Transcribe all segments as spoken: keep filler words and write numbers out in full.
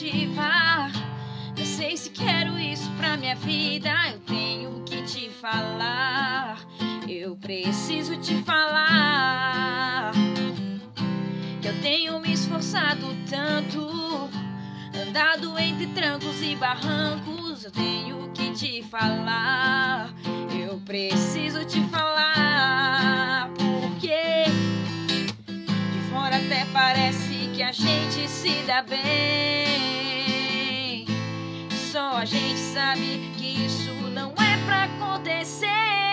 motivar. Não sei se quero isso pra minha vida. Eu tenho que te falar. Eu preciso te falar que eu tenho me esforçado tanto, andado entre trancos e barrancos. Eu tenho que te falar. Eu preciso te falar. Porque de fora até parece que a gente se dá bem. Só a gente sabe que isso não é pra acontecer.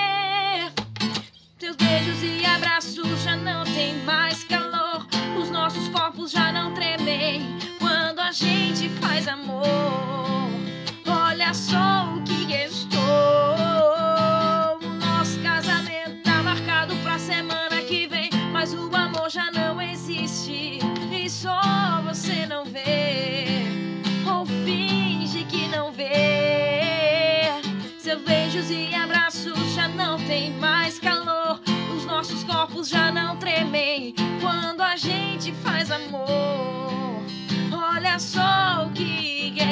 Teus beijos e abraços já não tem mais calor. Os nossos corpos já não tremem quando a gente faz amor. Olha só o que restou. O nosso casamento tá marcado pra semana que vem, mas o amor já não existe e só você não vê, ou finge que não vê. Seus beijos e abraços já não tem mais calor. Os nossos corpos já não tremem quando a gente faz amor. Olha só o que é.